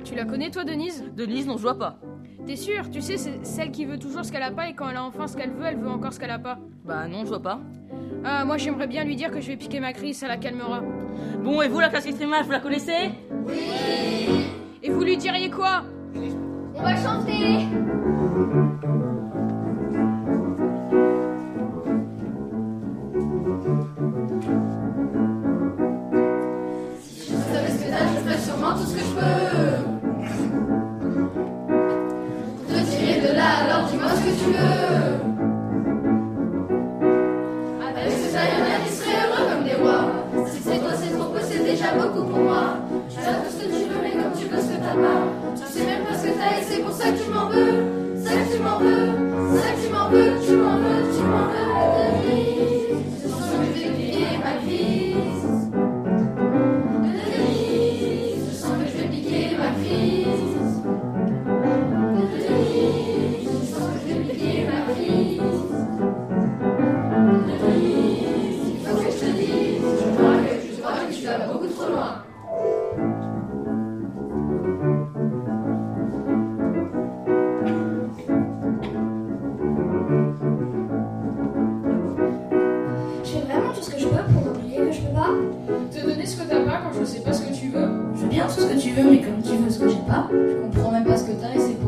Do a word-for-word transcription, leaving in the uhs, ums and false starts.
Tu la connais toi, Denise? Denise, non, je vois pas. T'es sûr? Tu sais, c'est celle qui veut toujours ce qu'elle a pas et quand elle a enfin ce qu'elle veut, elle veut encore ce qu'elle a pas. Bah non, je vois pas. Ah, moi j'aimerais bien lui dire que je vais piquer ma crise, ça la calmera. Bon, et vous, la classe extrémale, vous la connaissez? Oui. Et vous lui diriez quoi? On va chanter. Si je savais ce que t'as, je ferais sûrement tout ce que je peux. Pour te tirer de là, alors dis-moi ce que tu veux. Avec ce ça, y'en a qui seraient heureux comme des rois. Si c'est toi, c'est trop peu, c'est déjà beaucoup pour moi. Tu as tout ce que tu veux, mais comme tu veux ce que t'as pas. Tu sais même pas ce que t'as et c'est pour ça que tu m'en veux. C'est ça que tu m'en veux. C'est ça que tu m'en veux. Tu m'en veux, tu m'en veux. Denise, je sens que je vais piquer ma crise. Denise, je sens que je vais piquer ma crise. Denise, je sens que je vais piquer ma crise. Denise, il faut que je te dise, je crois que, je crois que tu vas beaucoup trop loin. Je fais vraiment tout ce que je peux pour oublier que je peux pas. Te donner ce que t'as pas quand je sais pas ce que tu veux. Je veux bien tout ce que tu veux, mais comme tu veux ce que j'ai pas, je comprends même pas ce que t'as et c'est